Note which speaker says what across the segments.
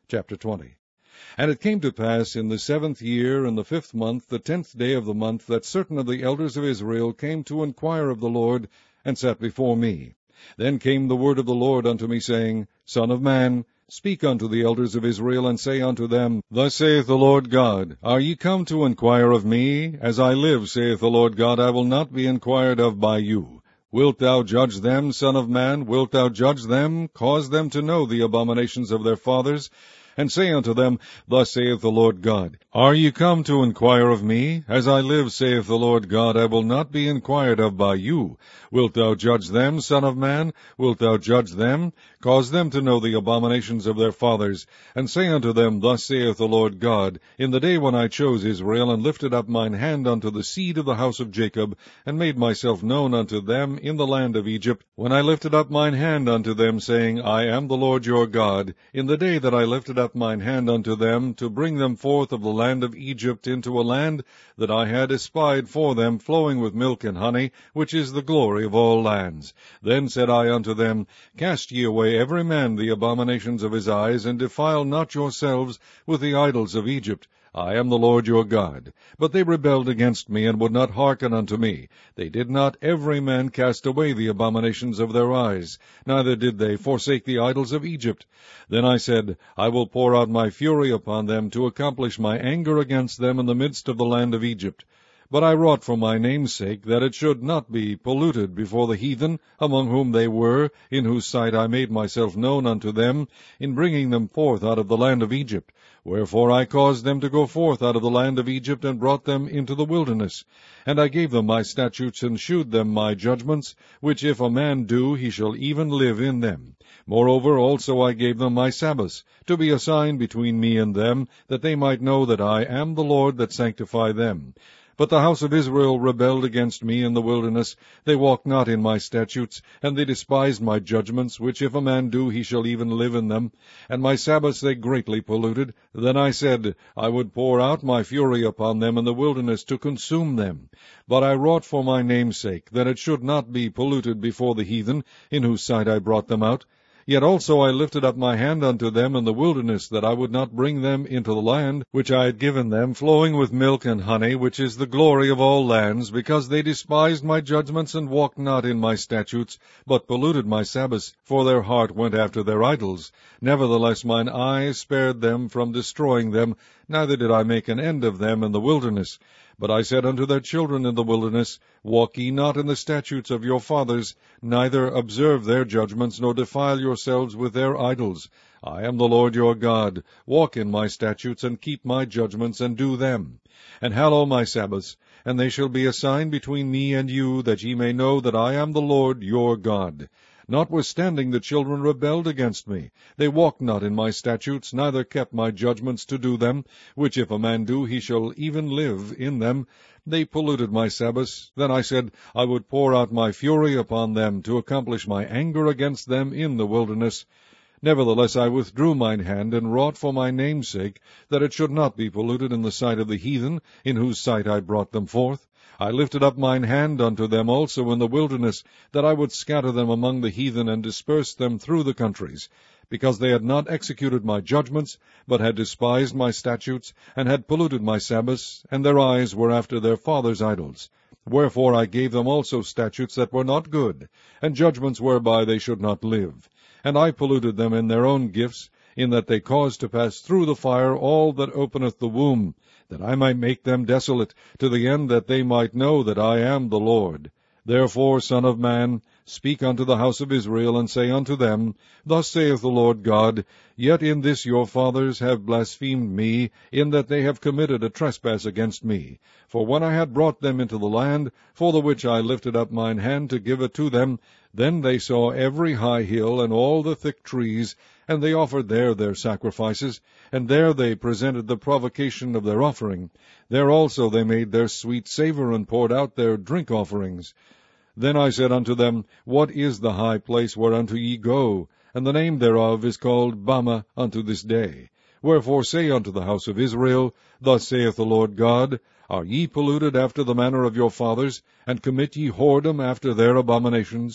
Speaker 1: Chapter 20. And it came to pass in the 7th year, in the 5th month, the 10th day of the month, that certain of the elders of Israel came to inquire of the Lord, and sat before me. Then came the word of the Lord unto me, saying, Son of man, speak unto the elders of Israel, and say unto them, Thus saith the Lord God, Are ye come to inquire of me? As I live, saith the Lord God, I will not be inquired of by you. Wilt thou judge them, Son of man? Wilt thou judge them? Cause them to know the abominations of their fathers, and say unto them, Thus saith the Lord God, Are ye come to inquire of me? As I live, saith the Lord God, I will not be inquired of by you. Wilt thou judge them, Son of man? Wilt thou judge them? Cause them to know the abominations of their fathers, and say unto them, Thus saith the Lord God, In the day when I chose Israel, and lifted up mine hand unto the seed of the house of Jacob, and made myself known unto them in the land of Egypt, when I lifted up mine hand unto them, saying, I am the Lord your God, in the day that I lifted up mine hand unto them, to bring them forth of the land of Egypt into a land that I had espied for them, flowing with milk and honey, which is the glory of all lands. Then said I unto them, Cast ye away every man the abominations of his eyes, and defile not yourselves with the idols of Egypt. I am the Lord your God. But they rebelled against me, and would not hearken unto me. They did not every man cast away the abominations of their eyes, neither did they forsake the idols of Egypt. Then I said, I will pour out my fury upon them, to accomplish my anger against them in the midst of the land of Egypt. But I wrought for my name's sake, that it should not be polluted before the heathen, among whom they were, in whose sight I made myself known unto them, in bringing them forth out of the land of Egypt. Wherefore I caused them to go forth out of the land of Egypt, and brought them into the wilderness. And I gave them my statutes, and shewed them my judgments, which if a man do, he shall even live in them. Moreover also I gave them my Sabbaths, to be a sign between me and them, that they might know that I am the Lord that sanctify them. But the house of Israel rebelled against me in the wilderness. They walked not in my statutes, and they despised my judgments, which if a man do, he shall even live in them. And my Sabbaths they greatly polluted. Then I said, I would pour out my fury upon them in the wilderness to consume them. But I wrought for my name's sake, that it should not be polluted before the heathen, in whose sight I brought them out. Yet also I lifted up my hand unto them in the wilderness, that I would not bring them into the land which I had given them, flowing with milk and honey, which is the glory of all lands, because they despised my judgments, and walked not in my statutes, but polluted my Sabbaths, for their heart went after their idols. Nevertheless mine eye spared them from destroying them, neither did I make an end of them in the wilderness. But I said unto their children in the wilderness, Walk ye not in the statutes of your fathers, neither observe their judgments, nor defile yourselves with their idols. I am the Lord your God. Walk in my statutes, and keep my judgments, and do them. And hallow my Sabbaths, and they shall be a sign between me and you, that ye may know that I am the Lord your God. Notwithstanding the children rebelled against me. They walked not in my statutes, neither kept my judgments to do them, which if a man do, he shall even live in them. They polluted my Sabbaths. Then I said, I would pour out my fury upon them, to accomplish my anger against them in the wilderness. Nevertheless I withdrew mine hand, and wrought for my name's sake, that it should not be polluted in the sight of the heathen, in whose sight I brought them forth. I lifted up mine hand unto them also in the wilderness, that I would scatter them among the heathen, and disperse them through the countries, because they had not executed my judgments, but had despised my statutes, and had polluted my Sabbaths, and their eyes were after their fathers' idols. Wherefore I gave them also statutes that were not good, and judgments whereby they should not live. And I polluted them in their own gifts, in that they caused to pass through the fire all that openeth the womb, that I might make them desolate, to the end that they might know that I am the Lord. Therefore, Son of man, speak unto the house of Israel, and say unto them, Thus saith the Lord God, Yet in this your fathers have blasphemed me, in that they have committed a trespass against me. For when I had brought them into the land, for the which I lifted up mine hand to give it to them, then they saw every high hill, and all the thick trees, and they offered there their sacrifices, and there they presented the provocation of their offering. There also they made their sweet savour, and poured out their drink offerings. Then I said unto them, What is the high place whereunto ye go? And the name thereof is called Bamah unto this day. Wherefore say unto the house of Israel, Thus saith the Lord God, Are ye polluted after the manner of your fathers, and commit ye whoredom after their abominations?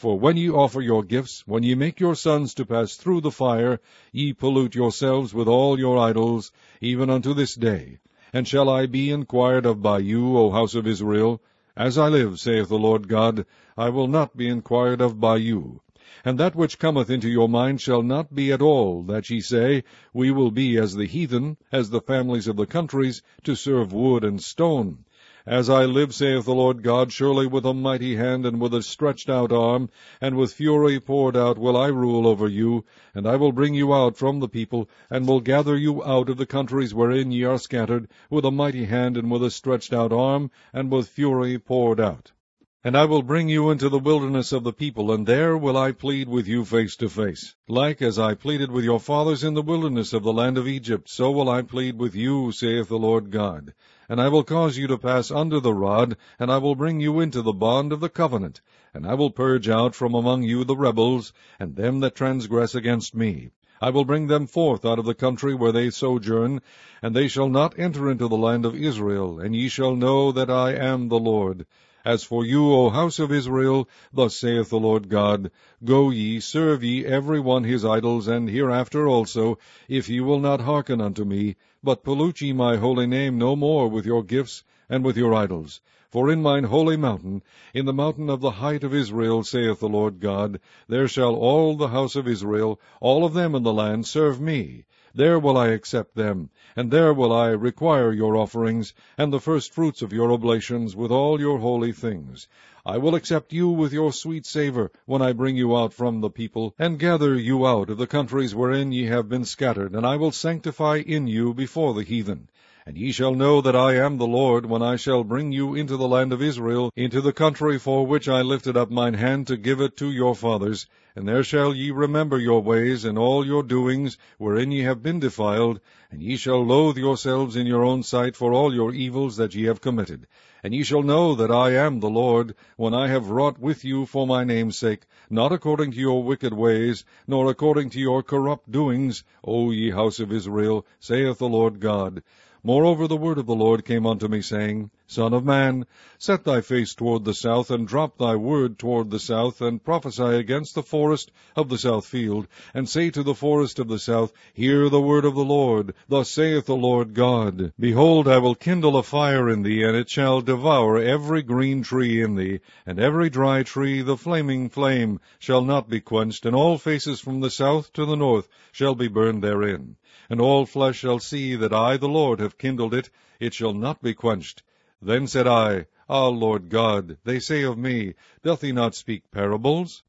Speaker 1: For when ye offer your gifts, when ye make your sons to pass through the fire, ye pollute yourselves with all your idols, even unto this day. And shall I be inquired of by you, O house of Israel? As I live, saith the Lord God, I will not be inquired of by you. And that which cometh into your mind shall not be at all, that ye say, We will be as the heathen, as the families of the countries, to serve wood and stone. As I live, saith the Lord God, surely with a mighty hand, and with a stretched out arm, and with fury poured out will I rule over you, and I will bring you out from the people, and will gather you out of the countries wherein ye are scattered, with a mighty hand, and with a stretched out arm, and with fury poured out. And I will bring you into the wilderness of the people, and there will I plead with you face to face. Like as I pleaded with your fathers in the wilderness of the land of Egypt, so will I plead with you, saith the Lord God. And I will cause you to pass under the rod, and I will bring you into the bond of the covenant. And I will purge out from among you the rebels, and them that transgress against me. I will bring them forth out of the country where they sojourn, and they shall not enter into the land of Israel, and ye shall know that I am the Lord. As for you, O house of Israel, thus saith the Lord God, Go ye, serve ye every one his idols, and hereafter also, if ye will not hearken unto me, but pollute ye my holy name no more with your gifts and with your idols. For in mine holy mountain, in the mountain of the height of Israel, saith the Lord God, there shall all the house of Israel, all of them in the land, serve me. There will I accept them, and there will I require your offerings, and the firstfruits of your oblations, with all your holy things. I will accept you with your sweet savour, when I bring you out from the people, and gather you out of the countries wherein ye have been scattered, and I will sanctify in you before the heathen. And ye shall know that I am the Lord, when I shall bring you into the land of Israel, into the country for which I lifted up mine hand to give it to your fathers. And there shall ye remember your ways, and all your doings, wherein ye have been defiled, and ye shall loathe yourselves in your own sight for all your evils that ye have committed. And ye shall know that I am the Lord, when I have wrought with you for my name's sake, not according to your wicked ways, nor according to your corrupt doings, O ye house of Israel, saith the Lord God. Moreover the word of the Lord came unto me, saying, Son of man, set thy face toward the south, and drop thy word toward the south, and prophesy against the forest of the south field, and say to the forest of the south, Hear the word of the Lord. Thus saith the Lord God, Behold, I will kindle a fire in thee, and it shall devour every green tree in thee, and every dry tree. The flaming flame shall not be quenched, and all faces from the south to the north shall be burned therein. And all flesh shall see that I, the Lord, have kindled it. It shall not be quenched. Then said I, Ah, Lord God, they say of me, Doth he not speak parables?